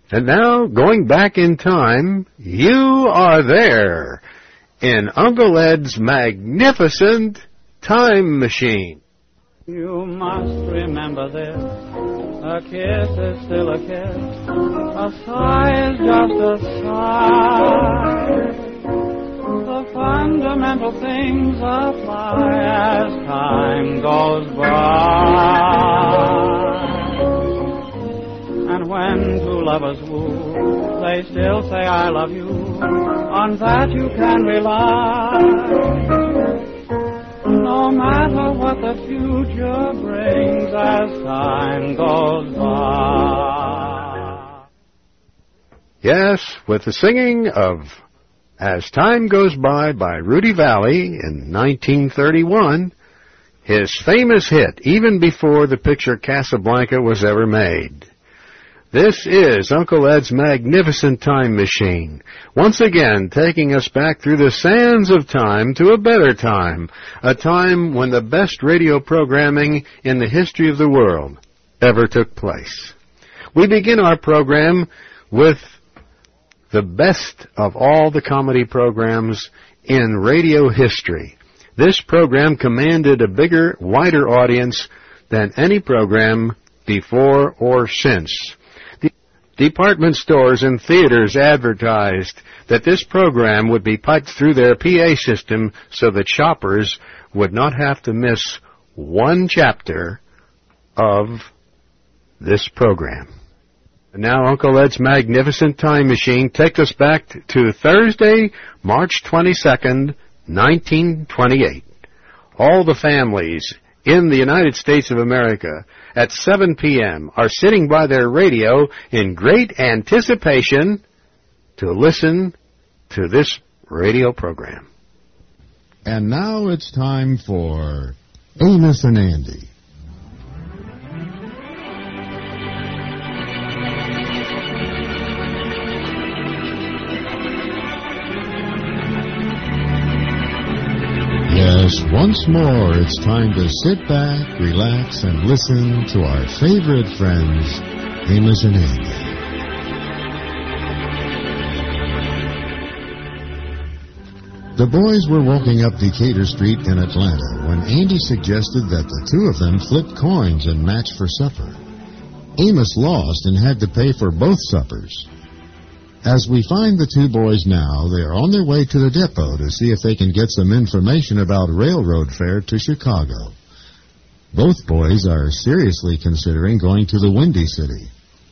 And now, going back in time, you are there in Uncle Ed's magnificent time machine. You must remember this. A kiss is still a kiss. A sigh is just a sigh. The fundamental things apply as time goes by. And when two lovers woo, they still say I love you. On that you can rely. No matter what the future brings as time goes by. Yes, with the singing of As Time Goes By Rudy Valley in 1931, his famous hit even before the picture Casablanca was ever made. This is Uncle Ed's magnificent time machine, once again taking us back through the sands of time to a better time, a time when the best radio programming in the history of the world ever took place. We begin our program with the best of all the comedy programs in radio history. This program commanded a bigger, wider audience than any program before or since. Department stores and theaters advertised that this program would be piped through their PA system so that shoppers would not have to miss one chapter of this program. And now Uncle Ed's magnificent time machine takes us back to Thursday, March 22nd, 1928. All the families in the United States of America at 7 p.m. are sitting by their radio in great anticipation to listen to this radio program. And now it's time for Amos and Andy. Yes, once more it's time to sit back, relax, and listen to our favorite friends, Amos and Andy. The boys were walking up Decatur Street in Atlanta when Andy suggested that the two of them flip coins and match for supper. Amos lost and had to pay for both suppers. As we find the two boys now, they are on their way to the depot to see if they can get some information about railroad fare to Chicago. Both boys are seriously considering going to the Windy City.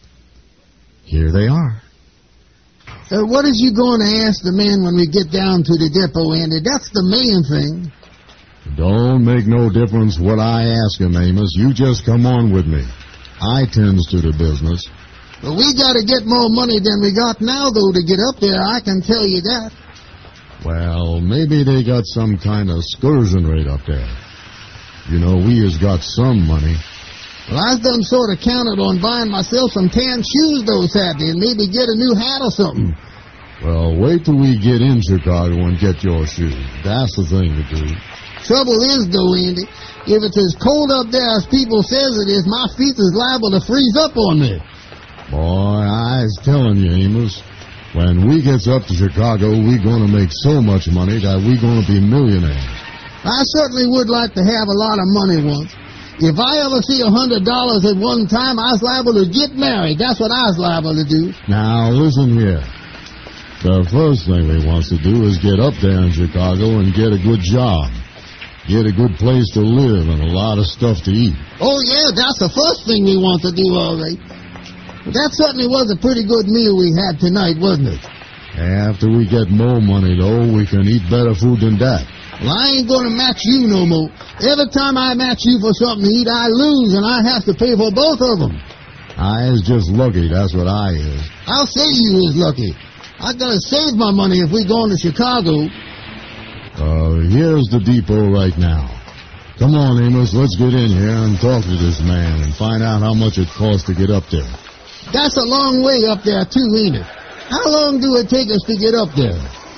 Here they are. What is you going to ask the man when we get down to the depot, Andy? That's the main thing. Don't make no difference what I ask him, Amos. You just come on with me. I tends to the business. Well, we got to get more money than we got now, though, to get up there. I can tell you that. Well, maybe they got some kind of excursion rate up there. You know, we has got some money. Well, I done sort of counted on buying myself some tan shoes, though, Saturday, and maybe get a new hat or something. Well, wait till we get in Chicago and get your shoes. That's the thing to do. Trouble is, though, Andy, if it's as cold up there as people says it is, my feet is liable to freeze up on me. Boy, I's telling you, Amos, when we gets up to Chicago, we going to make so much money that we going to be millionaires. I certainly would like to have a lot of money once. If I ever see $100 at one time, I was liable to get married. That's what I was liable to do. Now, listen here. The first thing we wants to do is get up there in Chicago and get a good job. Get a good place to live and a lot of stuff to eat. Oh, yeah, that's the first thing we want to do, all right. That certainly was a pretty good meal we had tonight, wasn't it? After we get more money, though, we can eat better food than that. Well, I ain't going to match you no more. Every time I match you for something to eat, I lose, and I have to pay for both of them. I is just lucky, that's what I is. I'll say you is lucky. I got to save my money if we going to Chicago. Here's the depot right now. Come on, Amos, let's get in here and talk to this man and find out how much it costs to get up there. That's a long way up there, too, ain't it? How long do it take us to get up there?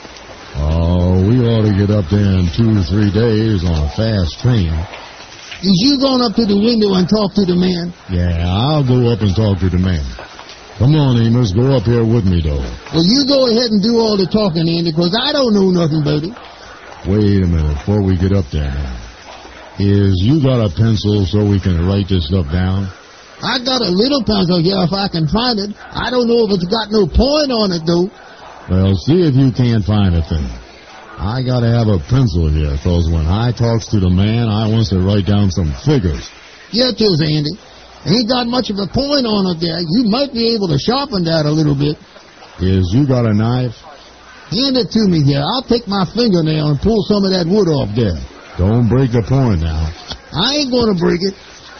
Oh, we ought to get up there in 2 or 3 days on a fast train. Is you going up to the window and talk to the man? Yeah, I'll go up and talk to the man. Come on, Amos, go up here with me, though. Well, you go ahead and do all the talking, Andy, because I don't know nothing about it. Wait a minute, before we get up there now. You got a pencil so we can write this stuff down? I got a little pencil here if I can find it. I don't know if it's got no point on it, though. Well, see if you can't find a thing. I gotta have a pencil here, because when I talks to the man, I wants to write down some figures. Yeah, it is, Andy. Ain't got much of a point on it there. You might be able to sharpen that a little bit. You got a knife? Hand it to me here. I'll take my fingernail and pull some of that wood off there. Don't break the point now. I ain't gonna break it.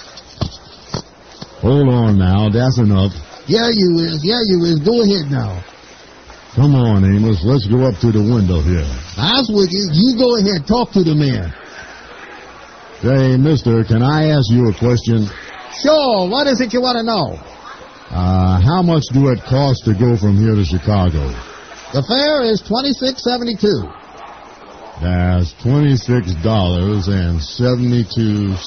Hold on now, that's enough. Yeah, you is. Go ahead now. Come on, Amos, let's go up to the window here. I was with you. You go ahead, talk to the man. Say, mister, can I ask you a question? Sure, what is it you want to know? How much do it cost to go from here to Chicago? The fare is $26.72. That's $26.72.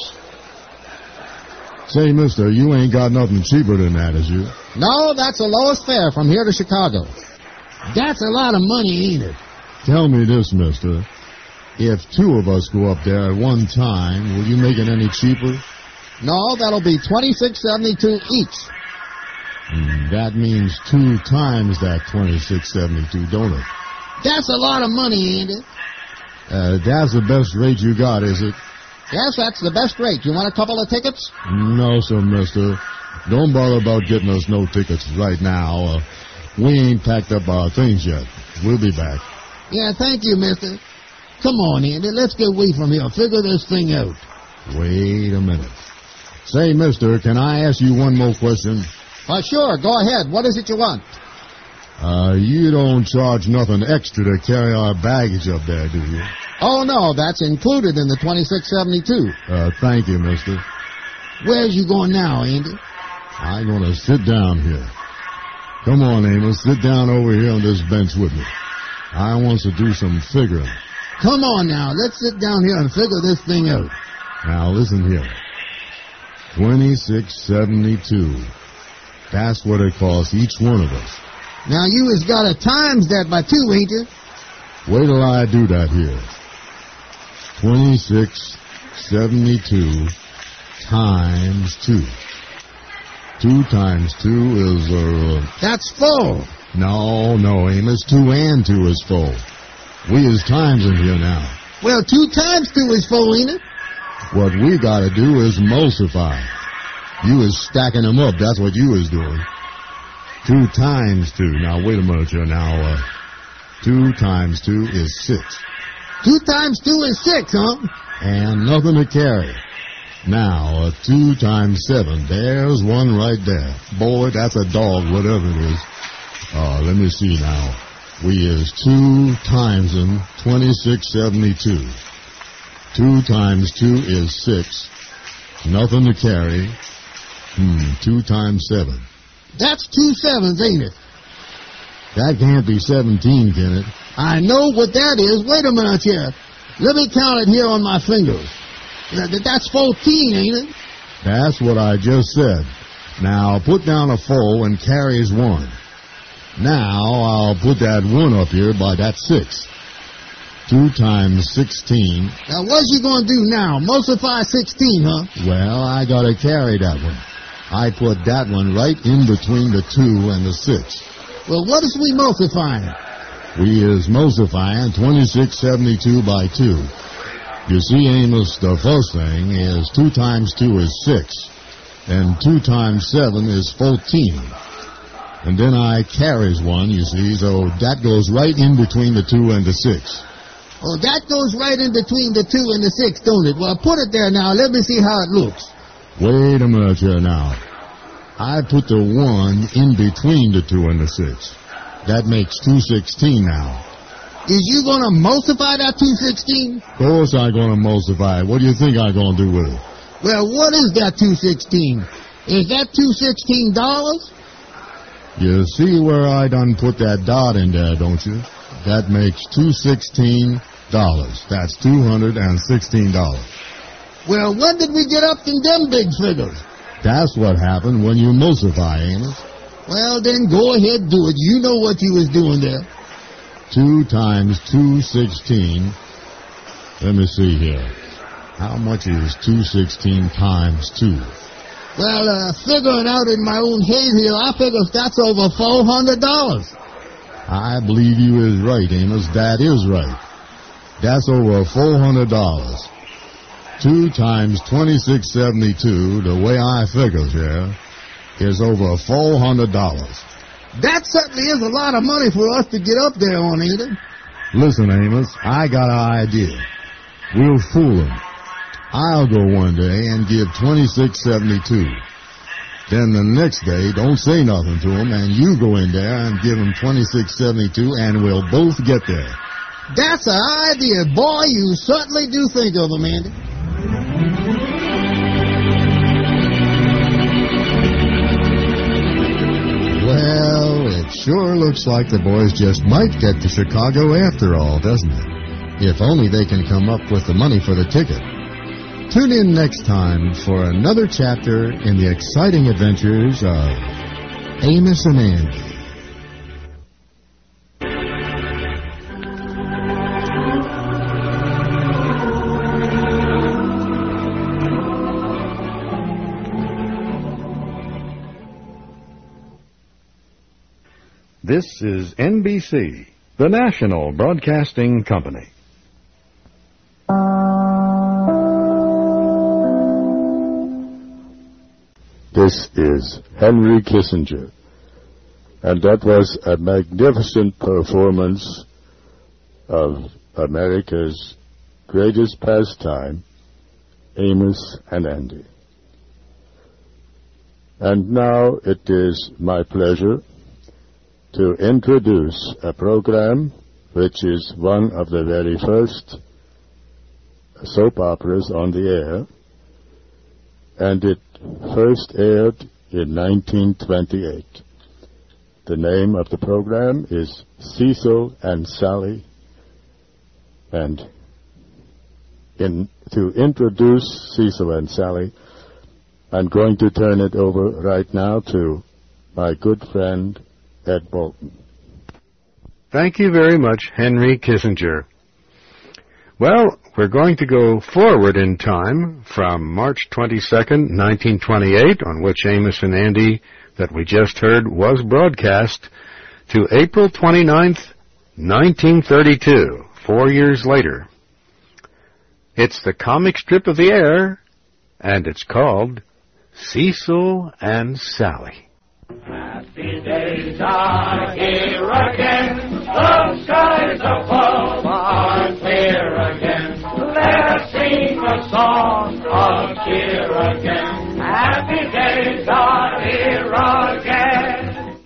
Say, mister, you ain't got nothing cheaper than that, is you? No, that's the lowest fare from here to Chicago. That's a lot of money, ain't it? Tell me this, mister. If two of us go up there at one time, will you make it any cheaper? No, that'll be $26.72 each. That means 2 times that $26.72, don't it? That's a lot of money, ain't it? That's the best rate you got, is it? Yes, that's the best rate. You want a couple of tickets? No, sir, mister. Don't bother about getting us no tickets right now. We ain't packed up our things yet. We'll be back. Yeah, thank you, mister. Come on, Andy. Let's get away from here. Figure this thing out. Wait a minute. Say, mister, can I ask you one more question? Sure. Go ahead. What is it you want? You don't charge nothing extra to carry our baggage up there, do you? Oh, no. That's included in the $26.72. Thank you, mister. Where's you going now, Andy? I'm going to sit down here. Come on, Amos. Sit down over here on this bench with me. I want to do some figuring. Come on now. Let's sit down here and figure this thing out. Now, listen here. $26.72. That's what it costs each one of us. Now, you has got to times that by 2, ain't you? Wait till I do that here. $26.72 times 2. 2 times 2 is, That's 4. No, Amos. 2 and 2 is 4. We is times in here now. Well, 2 times 2 is 4, ain't it? What we gotta do is multiply. You is stacking them up. That's what you is doing. 2 times 2. Now, wait a minute here now. 2 times 2 is 6. 2 times 2 is 6, huh? And nothing to carry. Now, 2 times 7. There's one right there. Boy, that's a dog, whatever it is. Let me see now. We is 2 times them, $26.72. 2 times 2 is 6. Nothing to carry. 2 times 7. That's 2 sevens, ain't it? That can't be 17, can it? I know what that is. Wait a minute here. Let me count it here on my fingers. That's 14, ain't it? That's what I just said. Now, put down a 4 and carries 1. Now, I'll put that 1 up here by that 6. 2 times 16. Now, what's you going to do now? Multiply 16, huh? Well, I got to carry that one. I put that one right in between the 2 and the 6. Well, what is we multiplying? We is multiplying 2672 by 2. You see, Amos, the first thing is 2 times 2 is 6. And 2 times 7 is 14. And then I carries 1, you see, so that goes right in between the 2 and the 6. Oh, that goes right in between the 2 and the 6, don't it? Well, put it there now. Let me see how it looks. Wait a minute here now. I put the 1 in between the 2 and the 6. That makes 216 now. Is you going to multiply that 216? Of course I'm going to multiply. What do you think I'm going to do with it? Well, what is that 216? Is that $216? You see where I done put that dot in there, don't you? That makes $216. That's $216. Well, when did we get up in them big figures? That's what happened when you multiply, ain't it? Well, then go ahead, do it. You know what you was doing there. 2 times 216. Let me see here. How much is 216 times 2? Well, figuring out in my own head here, I figure that's over $400. I believe you is right, Amos. That is right. That's over $400. 2 times 2672, the way I figures here, is over $400. That certainly is a lot of money for us to get up there on, ain't it? Listen, Amos, I got an idea. We'll fool him. I'll go one day and give 2672. Then the next day, don't say nothing to him, and you go in there and give him 2672, and we'll both get there. That's an idea. Boy, you certainly do think of them, Andy. Well, it sure looks like the boys just might get to Chicago after all, doesn't it? If only they can come up with the money for the ticket. Tune in next time for another chapter in the exciting adventures of Amos and Andy. This is NBC, the national broadcasting company. This is Henry Kissinger, and that was a magnificent performance of America's greatest pastime, Amos and Andy. And now it is my pleasure to introduce a program which is one of the very first soap operas on the air, and it first aired in 1928. The name of the program is Cecil and Sally, and to introduce Cecil and Sally, I'm going to turn it over right now to my good friend Ed Bolton. Thank you very much, Henry Kissinger. Well, we're going to go forward in time from March 22nd, 1928, on which Amos and Andy, that we just heard, was broadcast, to April 29th, 1932, 4 years later. It's the comic strip of the air, and it's called Cecil and Sally. Happy days are here again, the skies above are clear again. Let's sing a song of cheer again. Happy days are here again.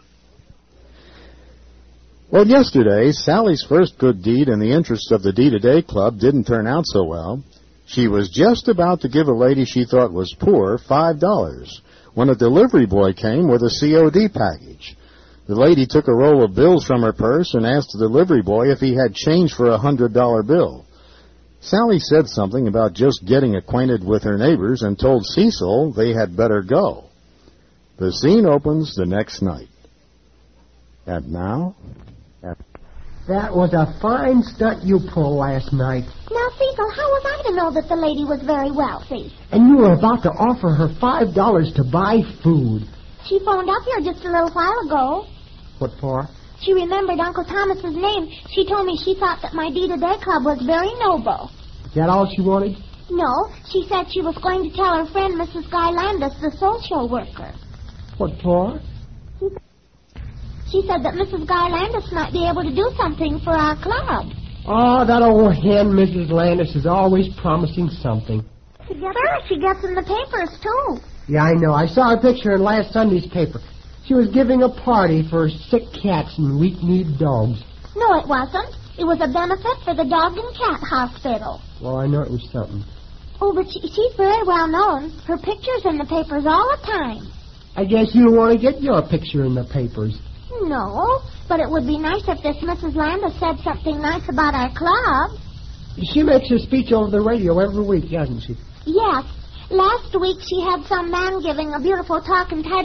Well, yesterday, Sally's first good deed in the interest of the D-Today Club didn't turn out so well. She was just about to give a lady she thought was poor $5 when a delivery boy came with a COD package. The lady took a roll of bills from her purse and asked the delivery boy if he had change for a $100 bill. Sally said something about just getting acquainted with her neighbors and told Cecil they had better go. The scene opens the next night. And now? That was a fine stunt you pulled last night. Now, Cecil, how was I to know that the lady was very wealthy? And you were about to offer her $5 to buy food. She phoned up here just a little while ago. What for? She remembered Uncle Thomas's name. She told me she thought that my D-Today Club was very noble. Is that all she wanted? No, she said she was going to tell her friend Mrs. Guy Landis, the social worker. What for? She said that Mrs. Guy Landis might be able to do something for our club. Oh, that old hen, Mrs. Landis, is always promising something. Together, she gets in the papers, too. Yeah, I know. I saw a picture in last Sunday's paper. She was giving a party for sick cats and weak-kneed dogs. No, it wasn't. It was a benefit for the dog and cat hospital. Well, I know it was something. Oh, but she's very well known. Her picture's in the papers all the time. I guess you want to get your picture in the papers. No, but it would be nice if this Mrs. Landis said something nice about our club. She makes her speech over the radio every week, doesn't she? Yes. Last week she had some man giving a beautiful talk entitled,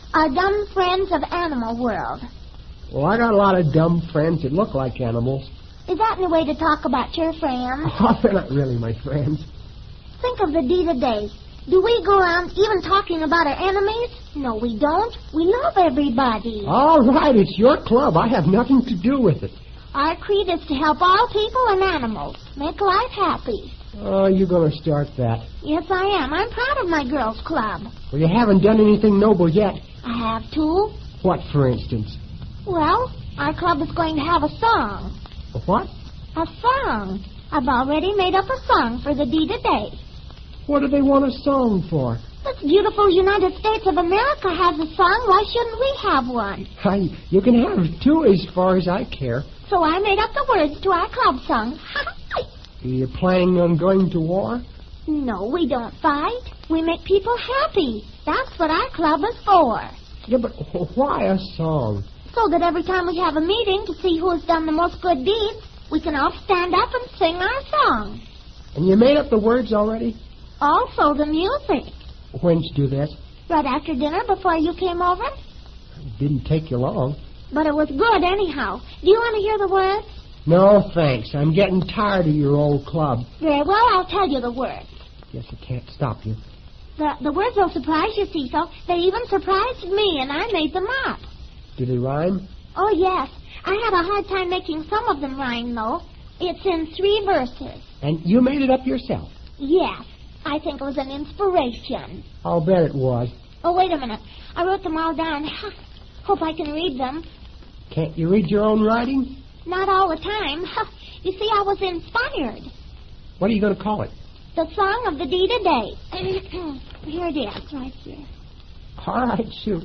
Our Dumb Friends of Animal World. Well, I got a lot of dumb friends that look like animals. Is that any way to talk about your friends? Oh, they're not really my friends. Think of the D-Day. Do we go around even talking about our enemies? No, we don't. We love everybody. All right, it's your club. I have nothing to do with it. Our creed is to help all people and animals. Make life happy. Oh, you're going to start that. Yes, I am. I'm proud of my girls' club. Well, you haven't done anything noble yet. I have too. What, for instance? Well, our club is going to have a song. A what? A song. I've already made up a song for the D-Day. What do they want a song for? This beautiful United States of America has a song. Why shouldn't we have one? You can have two as far as I care. So I made up the words to our club song. Are you planning on going to war? No, we don't fight. We make people happy. That's what our club is for. Yeah, but why a song? So that every time we have a meeting to see who has done the most good deeds, we can all stand up and sing our song. And you made up the words already? Also the music. When'd you do this? Right after dinner before you came over. It didn't take you long. But it was good anyhow. Do you want to hear the words? No, thanks. I'm getting tired of your old club. Very well, I'll tell you the words. Guess I can't stop you. The words will surprise you, Cecil. They even surprised me, and I made them up. Do they rhyme? Oh, yes. I had a hard time making some of them rhyme, though. It's in 3 verses. And you made it up yourself? Yes. I think it was an inspiration. I'll bet it was. Oh, wait a minute. I wrote them all down. Hope I can read them. Can't you read your own writing? Not all the time. You see, I was inspired. What are you going to call it? The Song of the D-Day. Here it is, right here. All right, shoot.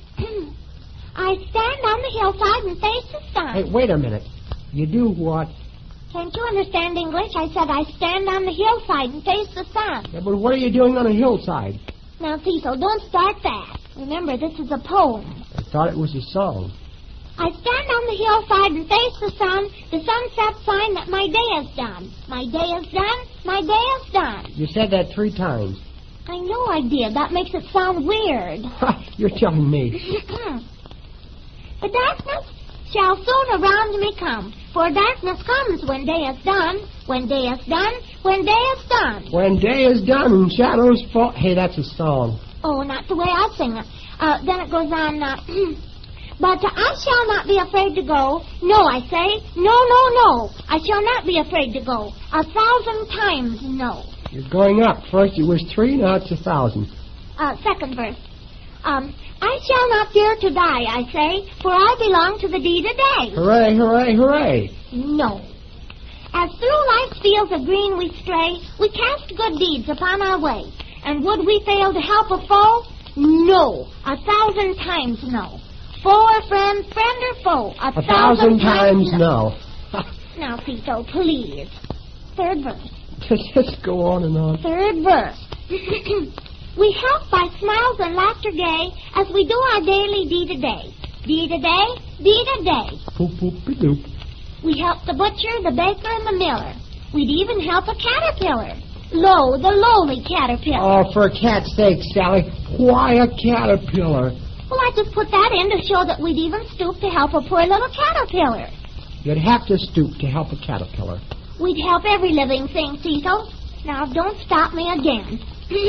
I stand on the hillside and face the sun. Hey, wait a minute. You do what? Can't you understand English? I said I stand on the hillside and face the sun. Yeah, but what are you doing on a hillside? Now, Cecil, don't start that. Remember, this is a poem. I thought it was a song. I stand on the hillside and face the sun, the sunset sign that my day is done. My day is done, my day is done. You said that 3 times. I know I did. That makes it sound weird. You're telling me. The darkness shall soon around me come, for darkness comes when day is done, when day is done, when day is done. When day is done and shadows fall... Hey, that's a song. Oh, not the way I sing it. Then it goes on, But I shall not be afraid to go. No, I say, no, no, no. I shall not be afraid to go. 1,000 times no. You're going up. First it was 3, now it's 1,000. Second verse. I shall not fear to die, I say, for I belong to the D-Day. Hooray, hooray, hooray. No. As through life's fields of green we stray, we cast good deeds upon our way. And would we fail to help a foe? No. 1,000 times no. For a friend, friend or foe, 1,000 times no. Now, Cecil, please. Third verse. Just go on and on. Third verse. We help by smiles and laughter gay as we do our daily D-Day. D-Day, D-Day. Poop-poop-a-doop. We help the butcher, the baker, and the miller. We'd even help a caterpillar. Lo, the lowly caterpillar. Oh, for cat's sake, Sally, why a caterpillar? Well, I just put that in to show that we'd even stoop to help a poor little caterpillar. You'd have to stoop to help a caterpillar. We'd help every living thing, Cecil. Now, don't stop me again.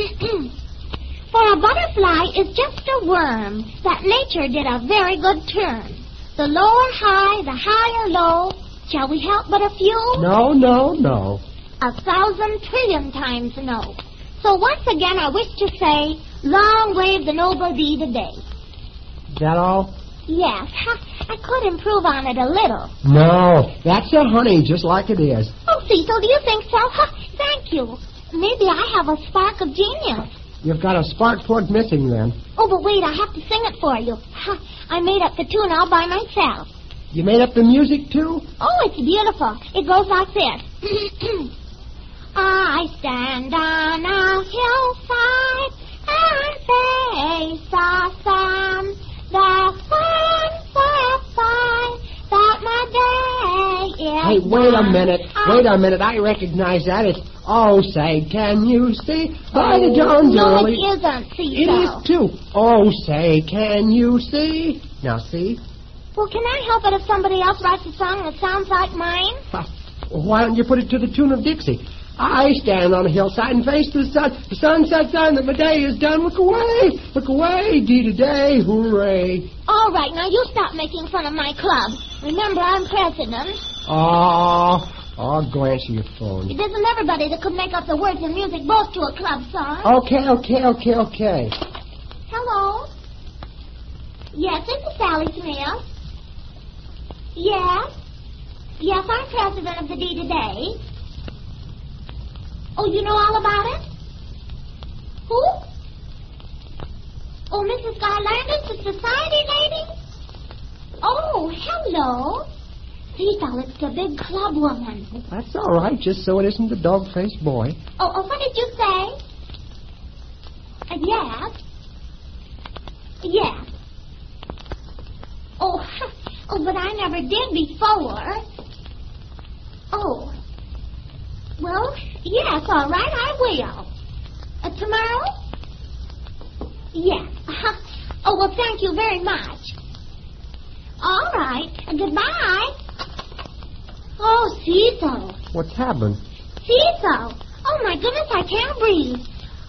For a butterfly is just a worm that nature did a very good turn. The lower high, the higher low. Shall we help but a few? No, no, no. 1,000 trillion times no. So once again I wish to say, long wave the noble D-Day. Is that all? Yes. I could improve on it a little. No, that's a honey, just like it is. Oh, Cecil, do you think so? Thank you. Maybe I have a spark of genius. You've got a spark plug missing, then. Oh, but wait, I have to sing it for you. I made up the tune all by myself. You made up the music, too? Oh, it's beautiful. It goes like this. I stand on a hillside and face the sun. The sunset sign that my day is Hey, wait a done. minute. Wait a minute. I recognize that. It's Oh, say, can you see by the Jones no, early? it isn't, Cecil. It is, too. Oh, say, can you see? Now, see? Well, can I help it if somebody else writes a song that sounds like mine? Why don't you put it to the tune of Dixie? I stand on a hillside and face the sun. The sun sets on that my day is done. Look away, dee-da-day, hooray. All right, now you stop making fun of my club. Remember, I'm president. Oh, glance at your phone. It isn't everybody that could make up the words and music both to a club song. Okay. Hello? Yes, this is Sally Smith. Yes? Yes, I'm president of the D today. Oh, you know all about it? Who? Oh, Mrs. Garlandis, the society lady? Oh, hello. Cecil, it's the big club woman. That's all right, just so it isn't the dog-faced boy. Oh, what did you say? Yes. Yes. Oh, but I never did before. Oh. Well, yes, all right, I will. Tomorrow? Yes. Oh, well, thank you very much. All right. Goodbye. Oh, Cecil. What's happened? Cecil. Oh, my goodness, I can't breathe.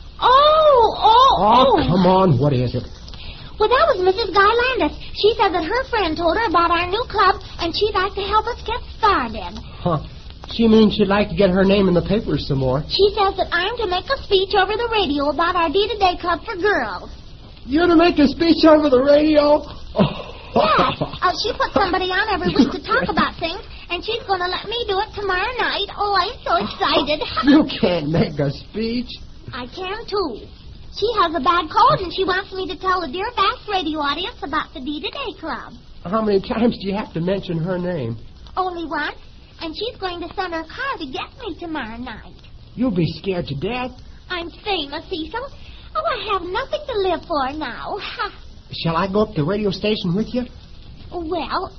Oh. Come on, what is it? Well, that was Mrs. Garlandis. She said that her friend told her about our new club, and she'd like to help us get started. Huh. She means she'd like to get her name in the papers some more. She says that I'm to make a speech over the radio about our D-to-Day Club for girls. You're to make a speech over the radio? Yeah. She put somebody on every week to talk about things, and she's going to let me do it tomorrow night. Oh, I'm so excited. You can't make a speech. I can, too. She has a bad cold, and she wants me to tell the Dear Vast radio audience about the D-to-Day Club. How many times do you have to mention her name? Only once, and she's going to send her car to get me tomorrow night. You'll be scared to death. I'm famous, Cecil. Oh, I have nothing to live for now. Shall I go up to the radio station with you? Well,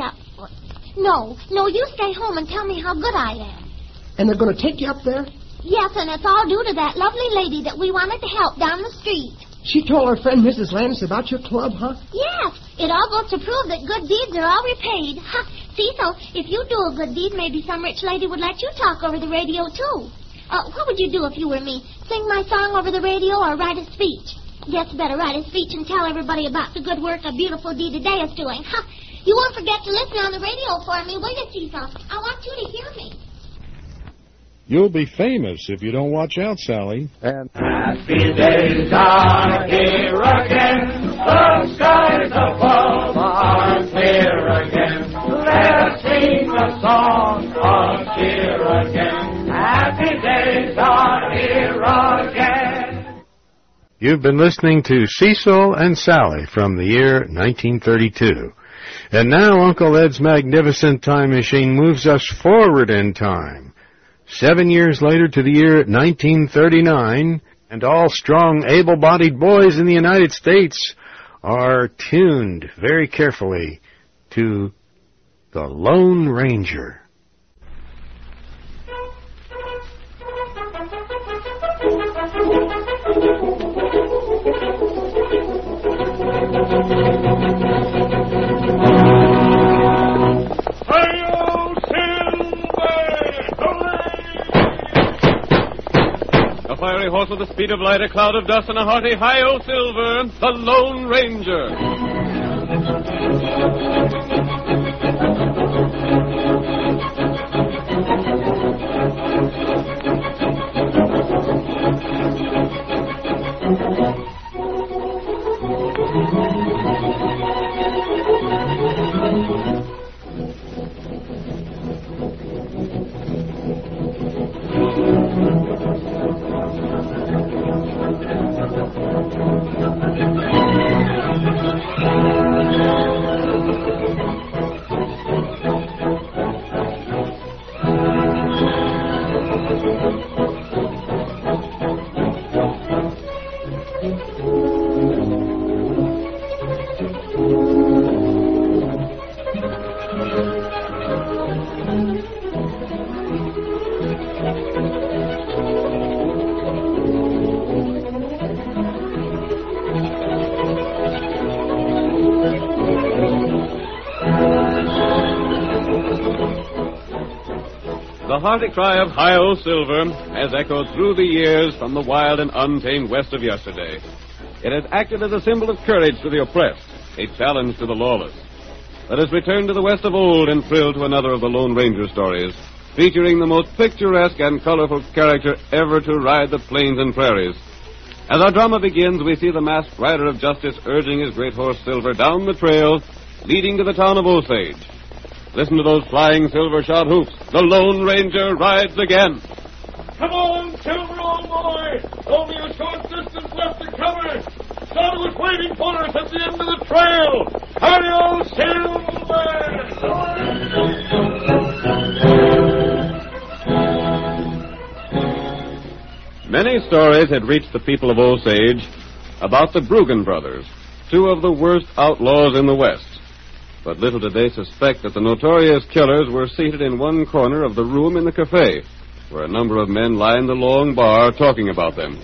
No, you stay home and tell me how good I am. And they're going to take you up there? Yes, and it's all due to that lovely lady that we wanted to help down the street. She told her friend Mrs. Landis about your club, huh? Yes, it all goes to prove that good deeds are all repaid. Cecil, if you do a good deed, maybe some rich lady would let you talk over the radio, too. What would you do if you were me? Sing my song over the radio or write a speech? Guess better write a speech and tell everybody about the good work a beautiful D today is doing. You won't forget to listen on the radio for me, will you, Cecil? I want you to hear me. You'll be famous if you don't watch out, Sally. And Happy days are here again. The skies above are clear again. Let's sing a song of cheer again. Happy days are here again. You've been listening to Cecil and Sally from the year 1932. And now Uncle Ed's magnificent time machine moves us forward in time. 7 years later to the year 1939, and all strong, able-bodied boys in the United States are tuned very carefully to the Lone Ranger. A fiery horse with the speed of light, a cloud of dust, and a hearty hi-yo silver, the Lone Ranger. The hearty cry of Hi-O Silver has echoed through the years from the wild and untamed west of yesterday. It has acted as a symbol of courage to the oppressed, a challenge to the lawless. Let us return to the west of old and thrill to another of the Lone Ranger stories, featuring the most picturesque and colorful character ever to ride the plains and prairies. As our drama begins, we see the masked rider of justice urging his great horse Silver down the trail leading to the town of Osage. Listen to those flying silver-shod hoofs. The Lone Ranger rides again. Come on, Silver, old boy. Only a short distance left to cover. Son was waiting for us at the end of the trail. Hi-O, Silver! Many stories had reached the people of Osage about the Bruggen brothers, two of the worst outlaws in the West. But little did they suspect that the notorious killers were seated in one corner of the room in the cafe, where a number of men lined the long bar talking about them.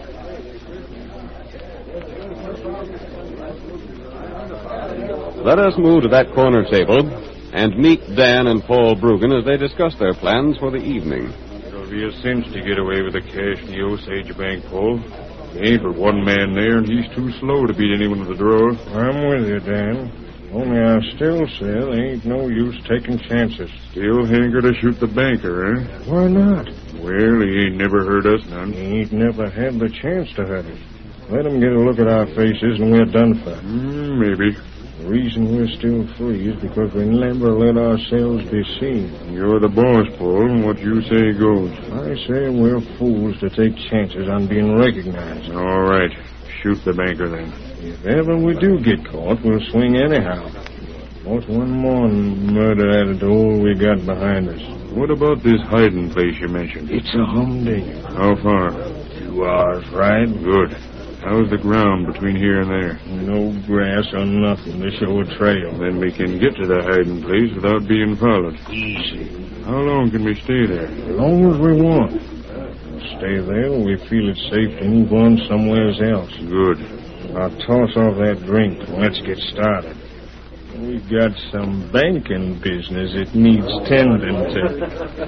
Let us move to that corner table and meet Dan and Paul Bruggen as they discuss their plans for the evening. It'll be a cinch to get away with the cash in the Osage Bank, Paul. There ain't but one man there, and he's too slow to beat anyone with the drawer. I'm with you, Dan. Only I still say there ain't no use taking chances. Still hanker to shoot the banker, eh? Why not? Well, he ain't never hurt us none. He ain't never had the chance to hurt us. Let him get a look at our faces and we're done for. Maybe. The reason we're still free is because we never let ourselves be seen. You're the boss, Paul, and what you say goes. I say we're fools to take chances on being recognized. All right. Shoot the banker, then. If ever we do get caught, we'll swing anyhow. What's one more murder added to all we got behind us? What about this hiding place you mentioned? It's a humdinger. How far? 2 hours ride. Good. How's the ground between here and there? No grass or nothing to show a trail. Then we can get to the hiding place without being followed. Easy. How long can we stay there? As long as we want. We'll stay there when we feel it's safe to move on somewhere else. Good. I'll toss off that drink and let's get started. We got some banking business it needs tending to.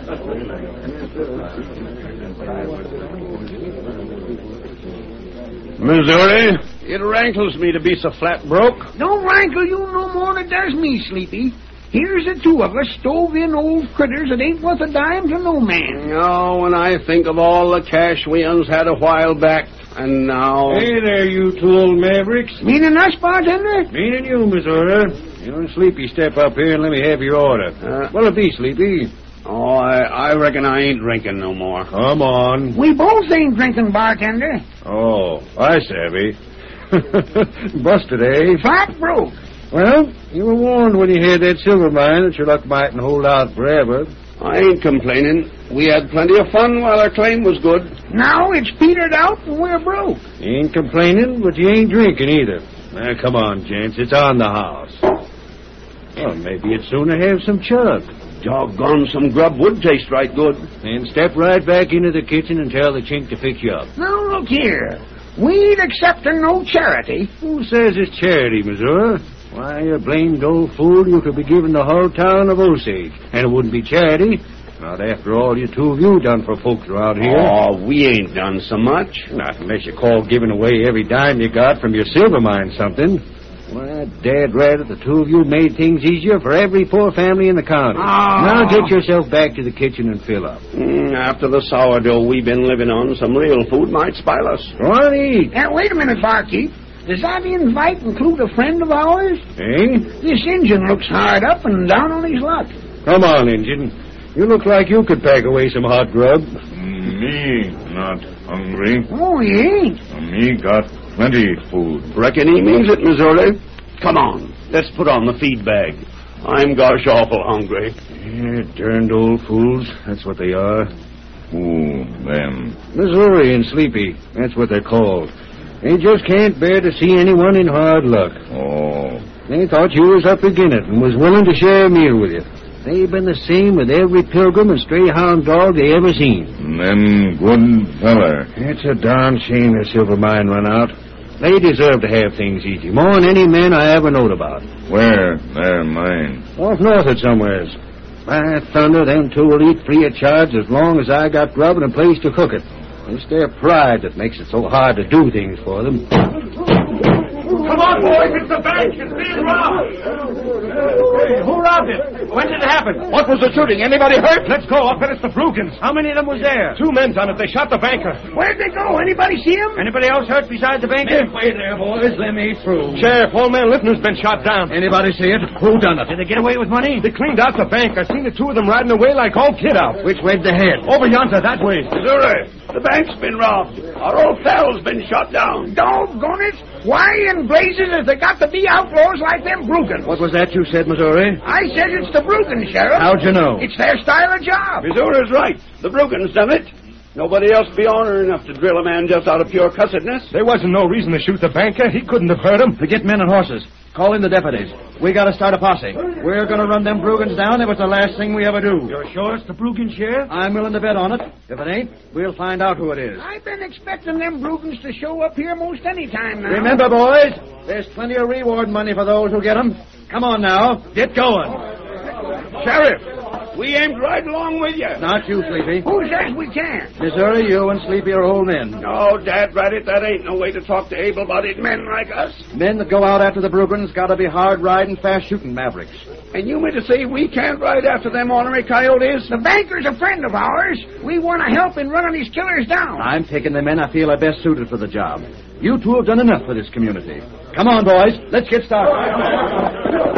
Missouri, it rankles me to be so flat broke. Don't rankle you no more than it does me, Sleepy. Here's the two of us stove in old critters that ain't worth a dime to no man. Oh, when I think of all the cash we uns had a while back, and now... Hey there, you two old mavericks. Meaning us, bartender? Meaning you, Missouri. You and Sleepy step up here and let me have your order. What'll it be, Sleepy? Oh, I reckon I ain't drinking no more. Come on. We both ain't drinking, bartender. Oh, I savvy. Busted, eh? Flat broke. Well, you were warned when you had that silver mine that your luck mightn't hold out forever. I ain't complaining. We had plenty of fun while our claim was good. Now it's petered out and we're broke. You ain't complaining, but you ain't drinking either. Now, come on, gents. It's on the house. Well, maybe you'd sooner have some chug. Doggone, some grub would taste right good. And step right back into the kitchen and tell the chink to fix you up. Now, look here. We ain't accepting no charity. Who says it's charity, Missouri? Why, you blamed old fool, you could be giving the whole town of Osage. And it wouldn't be charity. Not after all you two of you done for folks around here. Oh, we ain't done so much. Not unless you call giving away every dime you got from your silver mine something. Why, Dad rather the two of you made things easier for every poor family in the county. Oh. Now get yourself back to the kitchen and fill up. After the sourdough we've been living on, some real food might spoil us. Go on, eat. Now, wait a minute, barkeep. Does that invite include a friend of ours? Eh? This Injun looks hard up and down on his luck. Come on, Injun. You look like you could pack away some hot grub. Me not hungry. Oh, he ain't. Me got plenty food. Reckon he means it, Missouri. Come on, let's put on the feed bag. I'm gosh awful hungry. Yeah, darned old fools. That's what they are. Who, them? Missouri and Sleepy. That's what they're called. They just can't bear to see anyone in hard luck. Oh. They thought you was up agin it and was willing to share a meal with you. They've been the same with every pilgrim and stray hound dog they ever seen. Them good feller. It's a darn shame the silver mine run out. They deserve to have things easy, more than any men I ever knowed about. Where? They're mine. Off north at somewheres. By thunder, them two will eat free of charge as long as I got grub and a place to cook it. It's their pride that makes it so hard to do things for them. Come on, boys, it's the bank. It's being robbed. Hey, who robbed it? When did it happen? What was the shooting? Anybody hurt? Let's go. I'll bet it's the Brugans. How many of them was there? 2 men done it. They shot the banker. Where'd they go? Anybody see him? Anybody else hurt besides the banker? Wait there, boys. Let me through. Sheriff, old man Lifton's been shot down. Anybody see it? Who done it? Did they get away with money? They cleaned out the bank. I seen the 2 of them riding away like all kid out. Which way'd they head? Over yonder, that way. Missouri, the bank's been robbed. Our old pal's been shot down. Doggone it. Why in blazes has they got to be outlaws like them Brugans? What was that you said, Missouri? I said it's the Brugans, Sheriff. How'd you know? It's their style of job. Missouri's right. The Brugans done it. Nobody else be honor enough to drill a man just out of pure cussedness. There wasn't no reason to shoot the banker. He couldn't have hurt him. To get men and horses. Call in the deputies. We gotta start a posse. We're gonna run them Brugans down if it's the last thing we ever do. You're sure it's the Brugan, Sheriff? I'm willing to bet on it. If it ain't, we'll find out who it is. I've been expecting them Brugans to show up here most any time now. Remember, boys, there's plenty of reward money for those who get 'em. Come on now, get going. Sheriff, we aimed right along with you. Not you, Sleepy. Who says we can't? Missouri, you and Sleepy are old men. No, Dad, rat it, that ain't no way to talk to able-bodied men like us. Men that go out after the Brugans gotta be hard-riding, fast-shooting mavericks. And you mean to say we can't ride after them ornery coyotes? The banker's a friend of ours. We want to help in running these killers down. I'm taking the men I feel are best suited for the job. You two have done enough for this community. Come on, boys. Let's get started.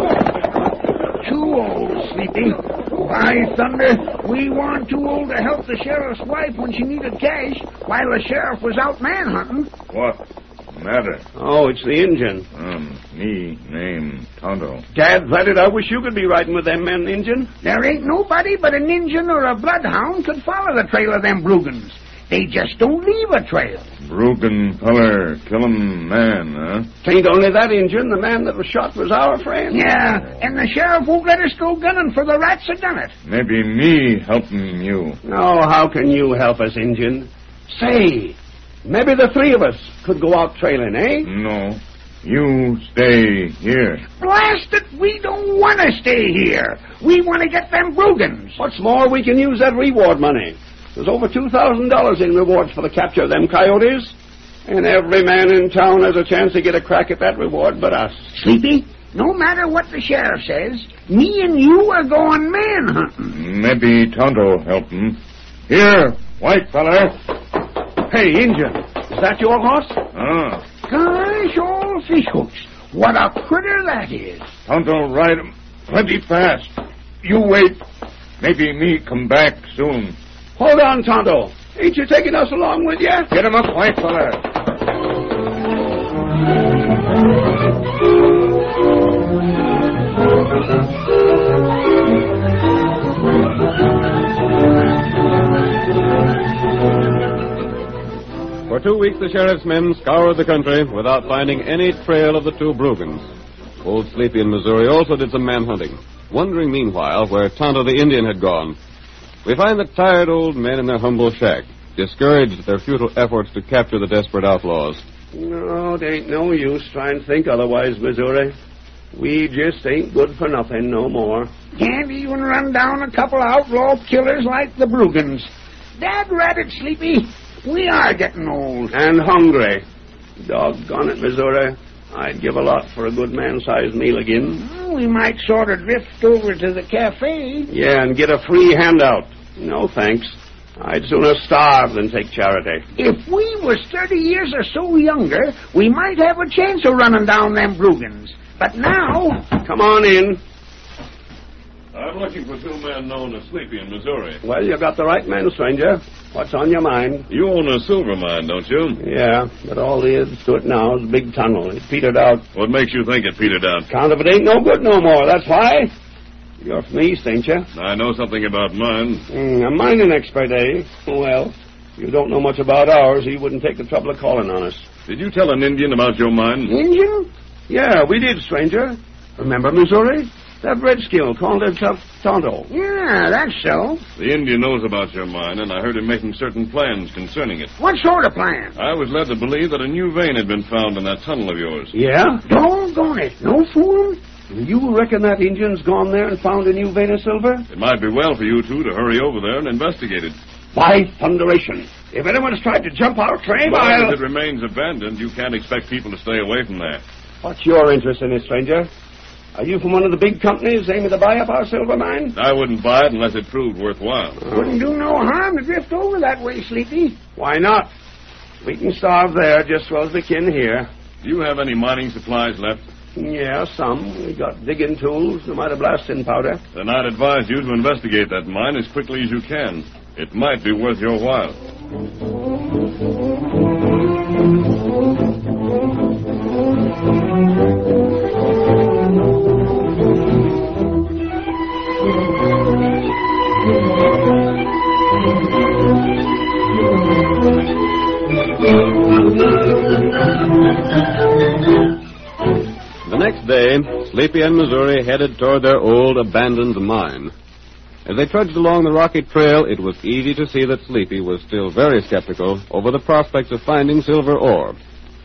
Too old, Sleepy. By thunder, we weren't too old to help the sheriff's wife when she needed cash while the sheriff was out manhunting. What matter? Oh, it's the Injun. Me name Tonto. Dad, rat it, I wish you could be riding with them men, Injun. There ain't nobody but an Injun or a bloodhound could follow the trail of them Brugans. They just don't leave a trail. Brugan feller, killin' man, huh? Tain't only that, Injun. The man that was shot was our friend. Yeah, and the sheriff won't let us go gunning for the rats that done it. Maybe me helping you. No, how can you help us, Injun? Say, maybe the 3 of us could go out trailing, eh? No. You stay here. Blast it, we don't want to stay here. We want to get them Brugans. What's more, we can use that reward money. There's over $2,000 in rewards for the capture of them coyotes. And every man in town has a chance to get a crack at that reward but us. Sleepy, no matter what the sheriff says, me and you are going manhunting. Maybe Tonto help him. Here, white feller. Hey, Injun, is that your horse? Gosh, all fish hooks. What a critter that is. Tonto ride him plenty fast. You wait. Maybe me come back soon. Hold on, Tonto. Ain't you taking us along with you? Get him up, white feller. For 2 weeks, the sheriff's men scoured the country without finding any trail of the 2 Brugans. Old Sleepy in Missouri also did some manhunting, wondering meanwhile where Tonto the Indian had gone. We find the tired old men in their humble shack, discouraged at their futile efforts to capture the desperate outlaws. No, it ain't no use trying to think otherwise, Missouri. We just ain't good for nothing no more. Can't even run down a couple of outlaw killers like the Brugans. Dad rat it, Sleepy. We are getting old. And hungry. Doggone it, Missouri. I'd give a lot for a good man-sized meal again. Well, we might sort of drift over to the cafe. Yeah, and get a free handout. No, thanks. I'd sooner starve than take charity. If we was 30 years or so younger, we might have a chance of running down them Brugans. But now... Come on in. I'm looking for 2 men known as Sleepy in Missouri. Well, you got the right man, stranger. What's on your mind? You own a silver mine, don't you? Yeah, but all there is to it now is a big tunnel. It petered out. What makes you think it petered out? Count of it ain't no good no more, that's why. You're from the East, ain't you? I know something about mine. A mining expert, eh? Well, you don't know much about ours. He wouldn't take the trouble of calling on us. Did you tell an Indian about your mine? Indian? Yeah, we did, stranger. Remember Missouri? That redskin called himself Tonto. Yeah, that's so. The Indian knows about your mine, and I heard him making certain plans concerning it. What sort of plan? I was led to believe that a new vein had been found in that tunnel of yours. Yeah? Doggone it. No fooling. You reckon that Indian's gone there and found a new vein of silver? It might be well for you two to hurry over there and investigate it. By thunderation! If anyone's tried to jump our train, But I'll... if it remains abandoned, you can't expect people to stay away from there. What's your interest in it, stranger? Are you from one of the big companies aiming to buy up our silver mine? I wouldn't buy it unless it proved worthwhile. Wouldn't do no harm to drift over that way, Sleepy. Why not? We can starve there just as well as we can here. Do you have any mining supplies left? Yeah, some. We got digging tools, no matter blasting powder. Then I'd advise you to investigate that mine as quickly as you can. It might be worth your while. The next day, Sleepy and Missouri headed toward their old abandoned mine. As they trudged along the rocky trail, it was easy to see that Sleepy was still very skeptical over the prospects of finding silver ore.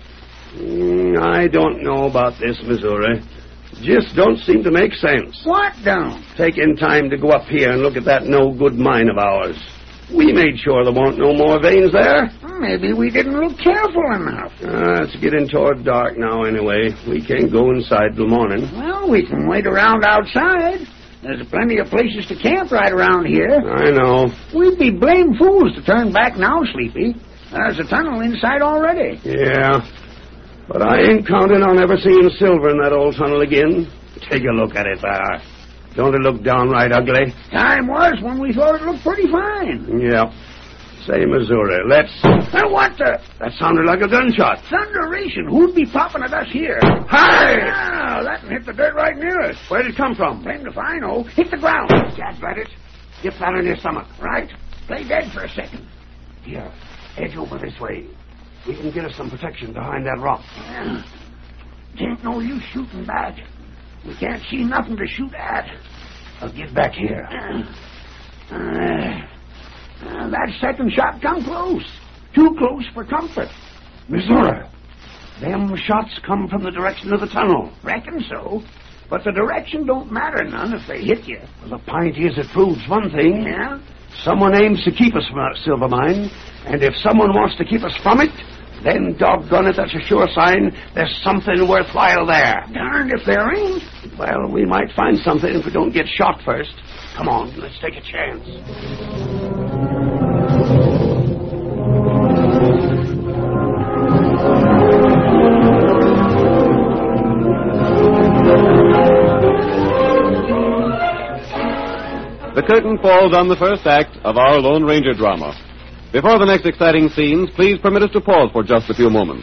I don't know about this, Missouri. Just don't seem to make sense. What don't? Taking time to go up here and look at that no-good mine of ours. We made sure there weren't no more veins there. Maybe we didn't look careful enough. It's getting toward dark now anyway. We can't go inside till morning. Well, we can wait around outside. There's plenty of places to camp right around here. I know. We'd be blamed fools to turn back now, Sleepy. There's a tunnel inside already. Yeah, but I ain't counting on ever seeing silver in that old tunnel again. Take a look at it there. Don't it look downright ugly? Time was when we thought it looked pretty fine. Yeah. Say, Missouri, let's... What the... That sounded like a gunshot. Thunderation. Who'd be popping at us here? Hi! Ah, that hit the dirt right near us. Where did it come from? Blame if I know. Hit the ground. Jab at it. Get flat on your stomach. Right. Play dead for a second. Here, edge over this way. We can get us some protection behind that rock. Ain't no use shooting back. We can't see nothing to shoot at. I'll get back here. That second shot come close. Too close for comfort. Missouri, them shots come from the direction of the tunnel. Reckon so. But the direction don't matter none if they hit you. Well, the point is it proves one thing. Yeah? Someone aims to keep us from that silver mine, and if someone wants to keep us from it, then doggone it, that's a sure sign there's something worthwhile there. Darned if there ain't. Well, we might find something if we don't get shot first. Come on, let's take a chance. The curtain falls on the first act of our Lone Ranger drama. Before the next exciting scenes, please permit us to pause for just a few moments.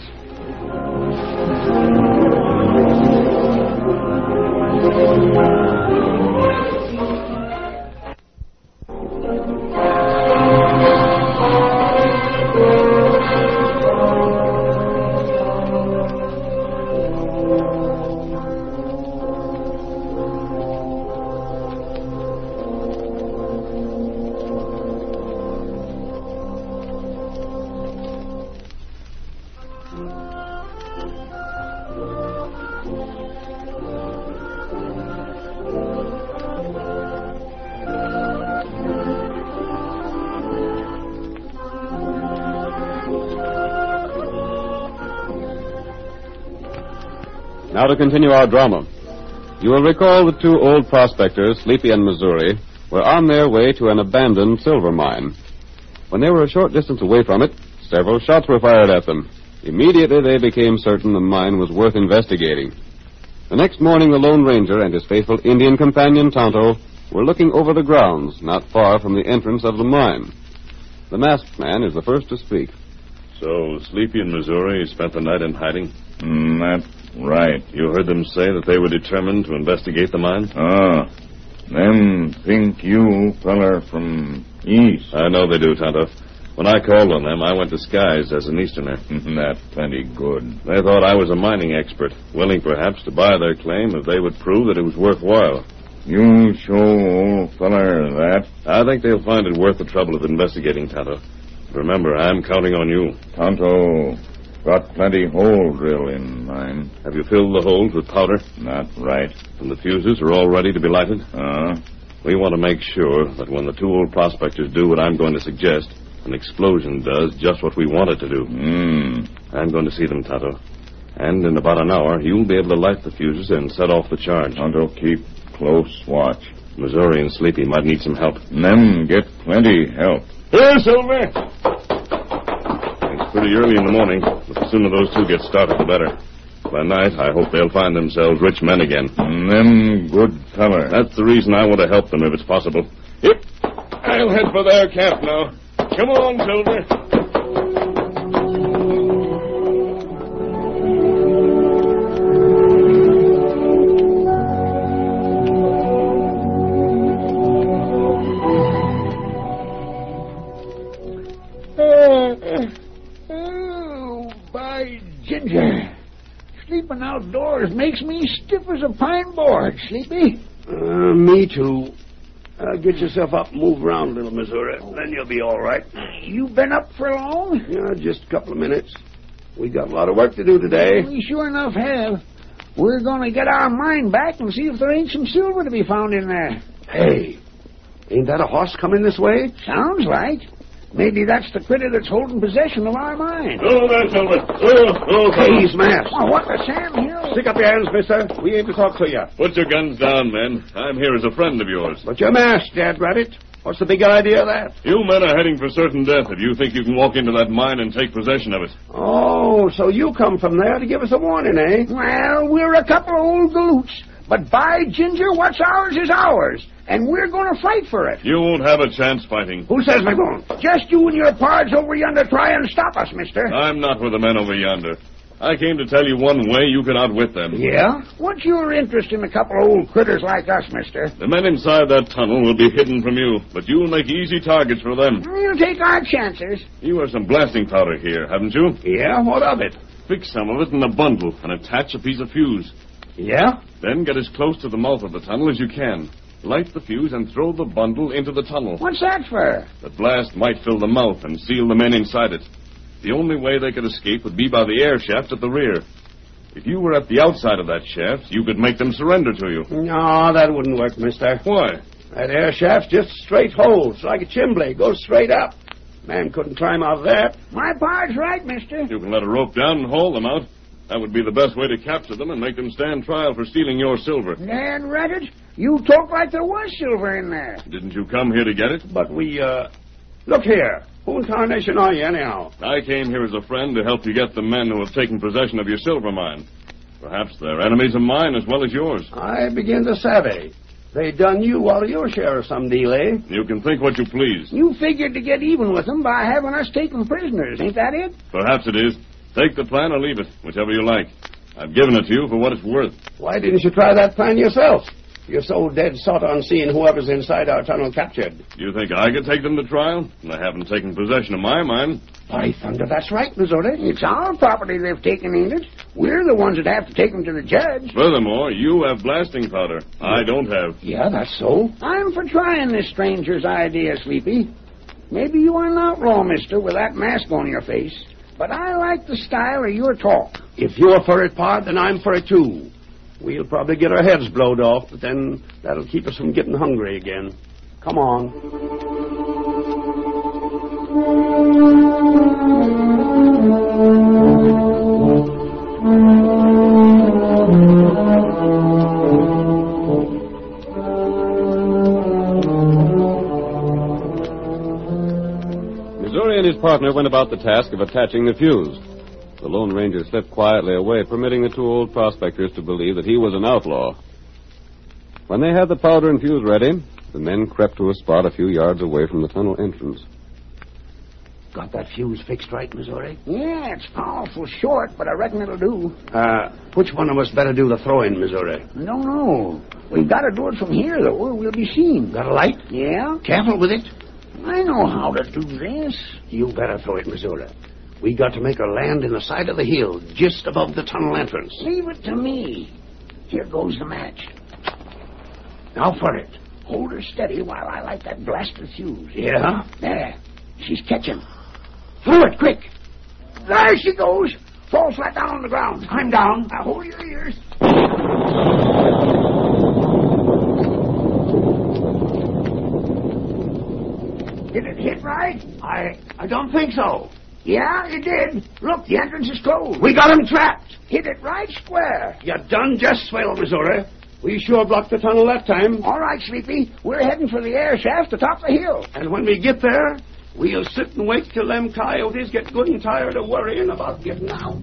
Now to continue our drama. You will recall the two old prospectors, Sleepy and Missouri, were on their way to an abandoned silver mine. When they were a short distance away from it, several shots were fired at them. Immediately they became certain the mine was worth investigating. The next morning, the Lone Ranger and his faithful Indian companion, Tonto, were looking over the grounds not far from the entrance of the mine. The masked man is the first to speak. So, Sleepy and Missouri spent the night in hiding? That's right. You heard them say that they were determined to investigate the mine? Them think you feller from East. I know they do, Tonto. When I called on them, I went disguised as an Easterner. That's plenty good. They thought I was a mining expert, willing perhaps to buy their claim if they would prove that it was worthwhile. You show old feller that? I think they'll find it worth the trouble of investigating, Tonto. Remember, I'm counting on you. Tonto, Got plenty hole drill in mine. Have you filled the holes with powder? Not right. And the fuses are all ready to be lighted? We want to make sure that when the two old prospectors do what I'm going to suggest, an explosion does just what we want it to do. I'm going to see them, Tonto. And in about an hour, you'll be able to light the fuses and set off the charge. Tonto, keep close watch. Missouri and Sleepy might need some help. Them get plenty help. Here, Silver. It's pretty early in the morning, but the sooner those two get started, the better. By night, I hope they'll find themselves rich men again. Them good feller. That's the reason I want to help them if it's possible. Yep. I'll head for their camp now. Come on, Silver. By ginger. Sleeping outdoors makes me stiff as a pine board, Sleepy. Me too. Get yourself up and move around a little, Missouri. Then you'll be all right. You been up for long? Yeah, just a couple of minutes. We got a lot of work to do today. We sure enough have. We're going to get our mine back and see if there ain't some silver to be found in there. Hey, ain't that a horse coming this way? Sounds right. Maybe that's the critter that's holding possession of our mine. Oh, there, Silver. Hey, he's masked. Oh, what the Sam Hill? Stick up your hands, mister. We aim to talk to you. Put your guns down, men. I'm here as a friend of yours. But you're masked, Dad Rabbit. What's the big idea of that? You men are heading for certain death if you think you can walk into that mine and take possession of it. Oh, so you come from there to give us a warning, eh? Well, we're a couple of old galoots. But by ginger, what's ours is ours. And we're going to fight for it. You won't have a chance fighting. Who says we won't? Just you and your pards over yonder try and stop us, mister. I'm not with the men over yonder. I came to tell you one way you can outwit them. Yeah? What's your interest in a couple of old critters like us, mister? The men inside that tunnel will be hidden from you, but you'll make easy targets for them. We'll take our chances. You have some blasting powder here, haven't you? Yeah, what of it? Fix some of it in a bundle and attach a piece of fuse. Yeah? Then get as close to the mouth of the tunnel as you can. Light the fuse and throw the bundle into the tunnel. What's that for? The blast might fill the mouth and seal the men inside it. The only way they could escape would be by the air shaft at the rear. If you were at the outside of that shaft, you could make them surrender to you. No, that wouldn't work, mister. Why? That air shaft's just straight holes, like a chimbley. Goes straight up. Man couldn't climb out of that. My pard's right, mister. You can let a rope down and haul them out. That would be the best way to capture them and make them stand trial for stealing your silver. Dad Rabbit, you talk like there was silver in there. Didn't you come here to get it? But we, Look here. Who in tarnation are you, anyhow? I came here as a friend to help you get the men who have taken possession of your silver mine. Perhaps they're enemies of mine as well as yours. I begin to savvy. They done you out of your share of some deal, eh? You can think what you please. You figured to get even with them by having us taken prisoners, ain't that it? Perhaps it is. Take the plan or leave it, whichever you like. I've given it to you for what it's worth. Why didn't you try that plan yourself? You're so dead set on seeing whoever's inside our tunnel captured. You think I could take them to trial? They haven't taken possession of my mine. By thunder, that's right, Missouri. It's our property they've taken, ain't it? We're the ones that have to take them to the judge. Furthermore, you have blasting powder. I don't have. Yeah, that's so. I'm for trying this stranger's idea, Sleepy. Maybe you are an outlaw, mister, with that mask on your face. But I like the style of your talk. If you're for it, Pard, then I'm for it, too. We'll probably get our heads blowed off, but then that'll keep us from getting hungry again. Come on. Missouri and his partner went about the task of attaching the fuse. The Lone Ranger slipped quietly away, permitting the two old prospectors to believe that he was an outlaw. When they had the powder and fuse ready, the men crept to a spot a few yards away from the tunnel entrance. Got that fuse fixed right, Missouri? Yeah, it's powerful short, but I reckon it'll do. Which one of us better do the throwing, Missouri? No. We've got to do it from here, though, or we'll be seen. Got a light? Yeah. Careful with it. I know how to do this. You better throw it, Missouri. We got to make her land in the side of the hill, just above the tunnel entrance. Leave it to me. Here goes the match. Now for it. Hold her steady while I light that blasted fuse. Yeah? There. She's catching. Throw it, quick. There she goes. Fall flat down on the ground. I'm down. Now hold your ears. Did it hit right? I don't think so. Yeah, it did. Look, the entrance is closed. We got him trapped. Hit it right square. You done just swell, Missouri. We sure blocked the tunnel that time. All right, Sleepy. We're heading for the air shaft atop the hill. And when we get there, we'll sit and wait till them coyotes get good and tired of worrying about getting out.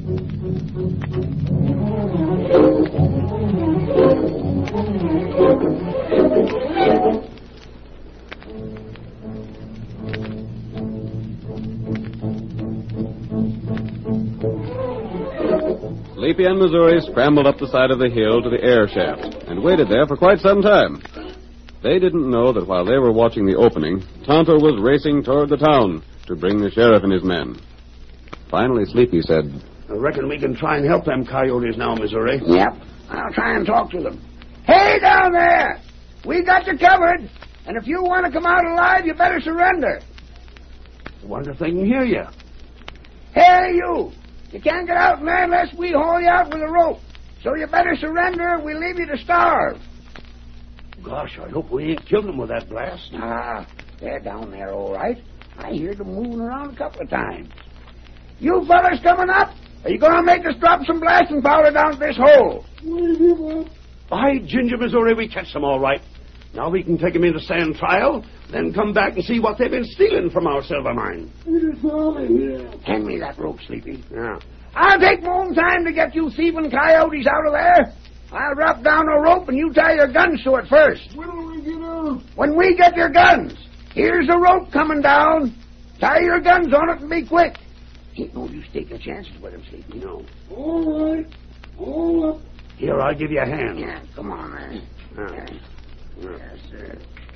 Sleepy and Missouri scrambled up the side of the hill to the air shaft and waited there for quite some time. They didn't know that while they were watching the opening, Tonto was racing toward the town to bring the sheriff and his men. Finally, Sleepy said, I reckon we can try and help them coyotes now, Missouri. Yep. I'll try and talk to them. Hey, down there! We got you covered. And if you want to come out alive, you better surrender. I wonder if they can hear you. Hey, you! You can't get out in there unless we haul you out with a rope. So you better surrender or we'll leave you to starve. Gosh, I hope we ain't killed them with that blast. Ah, they're down there all right. I heard them moving around a couple of times. You fellas coming up? Are you going to make us drop some blasting powder down this hole? By ginger, Missouri, we catch them all right. Now we can take them into sand trial, then come back and see what they've been stealing from our silver mine. Hand me that rope, Sleepy. Yeah. I'll take my own time to get you thieving coyotes out of there. I'll drop down a rope and you tie your guns to it first. When will we get out? When we get your guns. Here's the rope coming down. Tie your guns on it and be quick. Ain't no use taking chances with him, Sleepy, no. All right. All up. Here, I'll give you a hand. Yeah, come on, man. Yes, sir.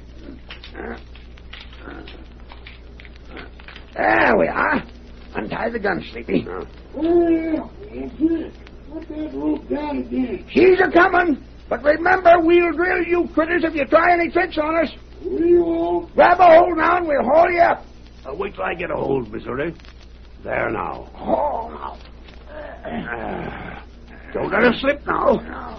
There we are. Untie the gun, Sleepy. Oh, yeah. That's it. Put that rope down again. She's a-coming. But remember, we'll drill you critters if you try any tricks on us. We won't. Grab a hold now and we'll haul you up. Wait till I get a hold, Missouri. There now. Haul now. Don't let her slip now.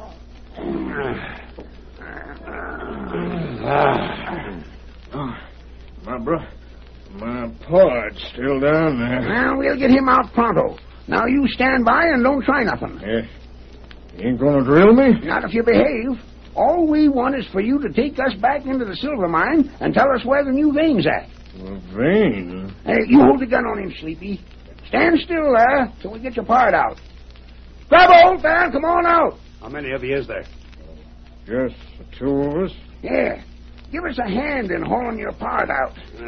My pod's still down there. Well, we'll get him out pronto. Now you stand by and don't try nothing. You ain't gonna drill me? Not if you behave. All we want is for you to take us back into the silver mine and tell us where the new vein's at. A vein? Hey, you hold the gun on him, Sleepy. Stand still there till we get your part out. Grab a hold there and come on out. How many of you is there? Just the two of us. Yeah. Give us a hand in hauling your part out.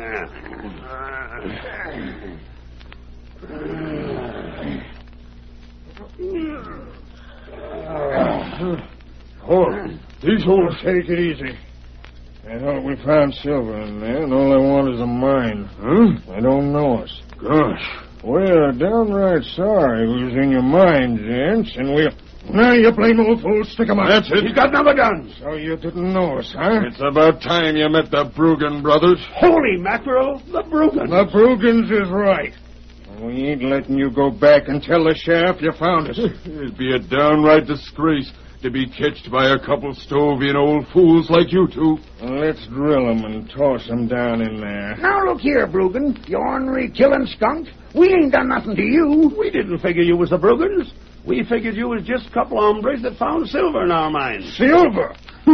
Hold. These holes, take it easy. I thought we found silver in there, and all I want is a mine. Huh? They don't know us. Gosh. We're downright sorry we was in your mine, gents, and we'll... Now, you plain old fool, stick 'em up. That's it. He's got another gun. So you didn't know us, huh? It's about time you met the Bruggen brothers. Holy mackerel, the Bruggans. The Bruggans is right. We ain't letting you go back and tell the sheriff you found us. It'd be a downright disgrace to be catched by a couple Stovian old fools like you two. Let's drill 'em and toss 'em down in there. Now look here, Bruggen, you ornery killing skunk. We ain't done nothing to you. We didn't figure you was the Bruggans. We figured you was just a couple hombres that found silver in our mine. Silver?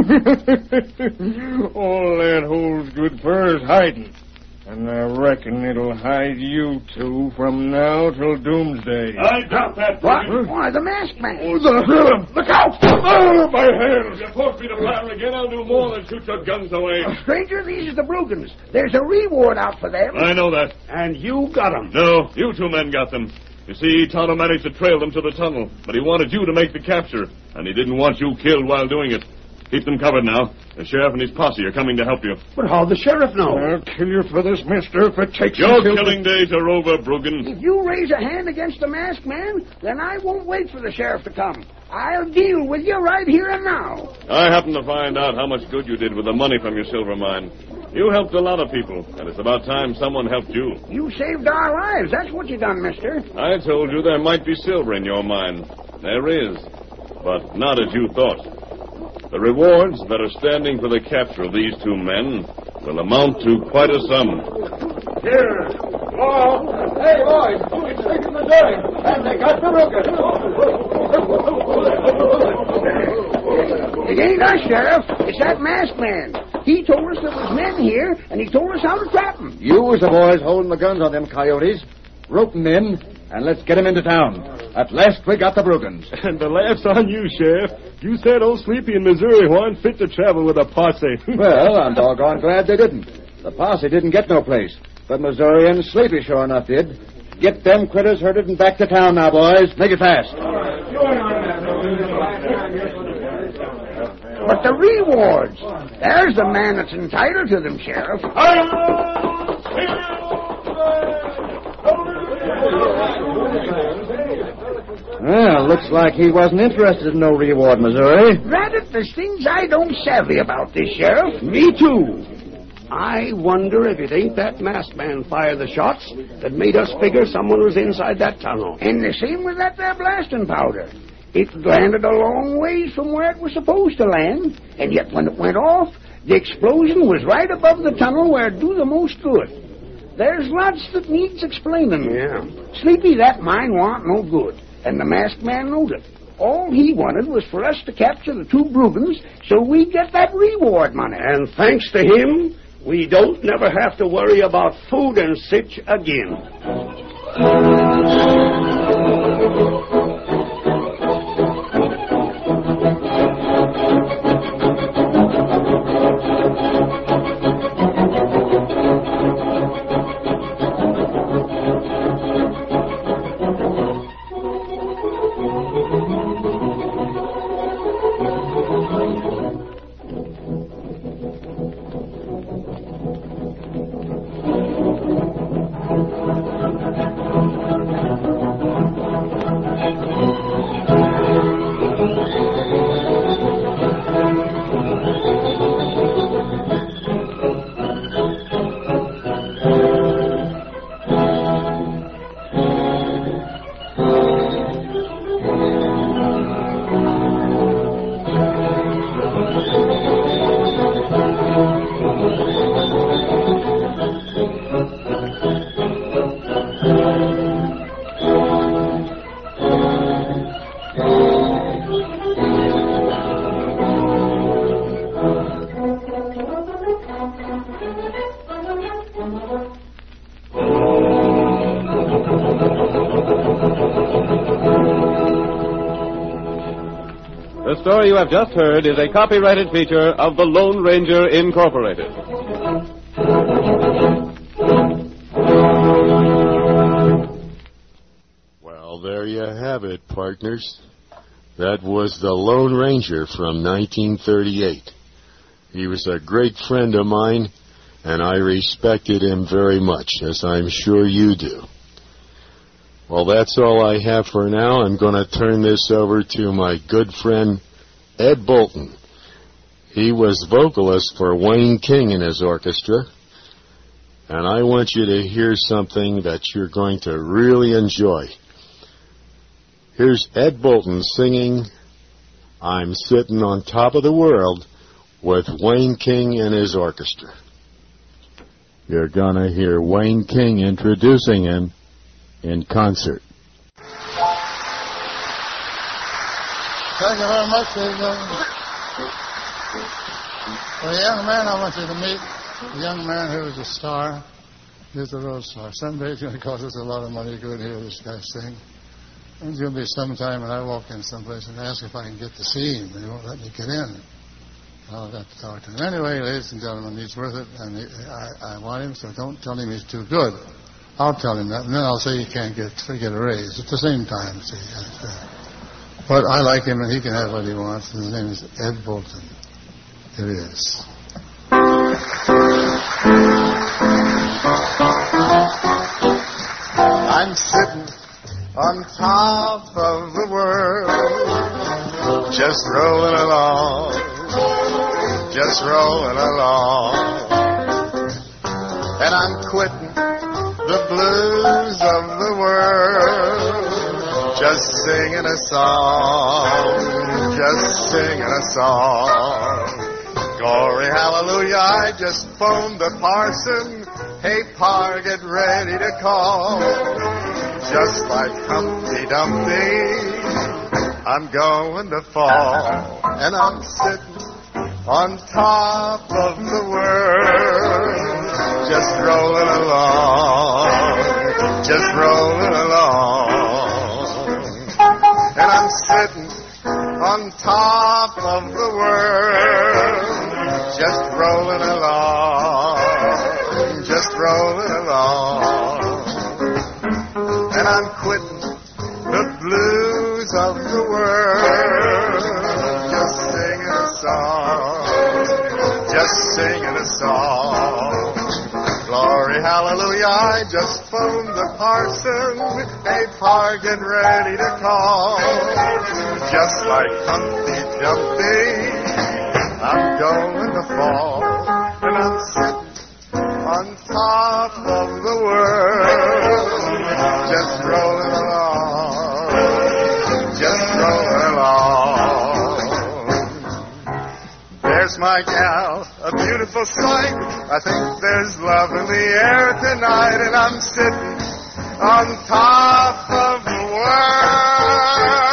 All that holds good for is hiding. And I reckon it'll hide you two from now till doomsday. I doubt that. What? Why, the masked man. Oh, look out! Oh, my hands! If you force me to fire again, I'll do more than shoot your guns away. Stranger, these are the Bruggans. There's a reward out for them. I know that. And you got 'em. No, you two men got them. You see, Tonto managed to trail them to the tunnel, but he wanted you to make the capture, and he didn't want you killed while doing it. Keep them covered now. The sheriff and his posse are coming to help you. But how'd the sheriff know? I'll kill you for this, mister, if it takes Your until... killing days are over, Bruggen. If you raise a hand against the masked man, then I won't wait for the sheriff to come. I'll deal with you right here and now. I happened to find out how much good you did with the money from your silver mine. You helped a lot of people, and it's about time someone helped you. You saved our lives. That's what you done, mister. I told you there might be silver in your mine. There is, but not as you thought. The rewards that are standing for the capture of these two men will amount to quite a sum. Here. Oh, hey, boys. It's straight to Missouri. And they got the Ruger. It ain't us, Sheriff. It's that masked man. He told us there was men here, and he told us how to trap them. You was the boys holding the guns on them coyotes. Rope them in, and let's get them into town. At last we got the Brugans. And the laugh's on you, Sheriff. You said old Sleepy in Missouri wasn't fit to travel with a posse. Well, I'm doggone glad they didn't. The posse didn't get no place. But Missouri and Sleepy sure enough did. Get them critters herded and back to town now, boys. Make it fast. But the rewards. There's the man that's entitled to them, Sheriff. Well, looks like he wasn't interested in no reward, Missouri. Rather, there's things I don't savvy about this, Sheriff. Me too. I wonder if it ain't that masked man fired the shots that made us figure someone was inside that tunnel. And the same with that there blasting powder. It landed a long ways from where it was supposed to land, and yet when it went off, the explosion was right above the tunnel where it'd do the most good. There's lots that needs explaining. Yeah. Sleepy, that mine warn't no good, and the masked man knowed it. All he wanted was for us to capture the two Brugans so we'd get that reward money. And thanks to him, we don't never have to worry about food and sich again. The story you have just heard is a copyrighted feature of the Lone Ranger Incorporated. Well, there you have it, partners. That was the Lone Ranger from 1938. He was a great friend of mine, and I respected him very much, as I'm sure you do. Well, that's all I have for now. I'm going to turn this over to my good friend, Ed Bolton. He was vocalist for Wayne King and his orchestra, and I want you to hear something that you're going to really enjoy. Here's Ed Bolton singing I'm Sitting on Top of the World with Wayne King and his orchestra. You're going to hear Wayne King introducing him in concert. Thank you very much. The young man I want you to meet, the young man who is a star, is a road star. Someday it's going to cost us a lot of money to go and hear this guy sing. There's going to be some time when I walk in someplace and ask if I can get to see him, and he won't let me get in. I'll have to talk to him. Anyway, ladies and gentlemen, he's worth it, and I want him, so don't tell him he's too good. I'll tell him that, and then I'll say he can't get a raise at the same time. See, but I like him, and he can have what he wants. And his name is Ed Bolton. Here he is. I'm sitting on top of the world, just rolling along, and I'm quitting the blues of the world. Just singing a song, just singing a song. Glory, hallelujah, I just phoned the parson. Hey, Pa, get ready to call. Just like Humpty Dumpty, I'm going to fall. And I'm sitting on top of the world, just rolling along, just rolling along. And I'm sitting on top of the world, just rolling along, just rolling along. And I'm quitting the blues of the world, just singing a song, just singing a song. Glory, hallelujah, I just phoned the parson. Hey, Pa, get ready to call. Just like Humpty Dumpty, I'm going to fall. And I'm sitting on top of the world, just rolling along, just rolling along. There's my gal, a beautiful sight. I think there's love in the air tonight, and I'm sitting on top of the world.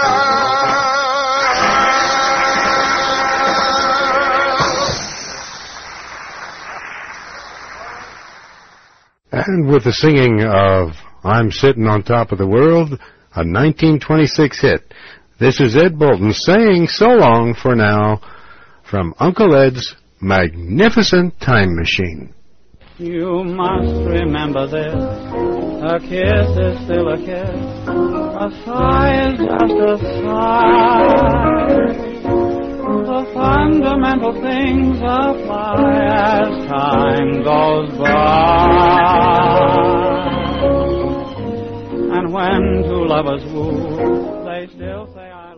And with the singing of I'm Sitting on Top of the World, a 1926 hit, this is Ed Bolton saying so long for now from Uncle Ed's Magnificent Time Machine. You must remember this, a kiss is still a kiss, a sigh is just a sigh. The fundamental things apply as time goes by. And when two lovers woo, they still say I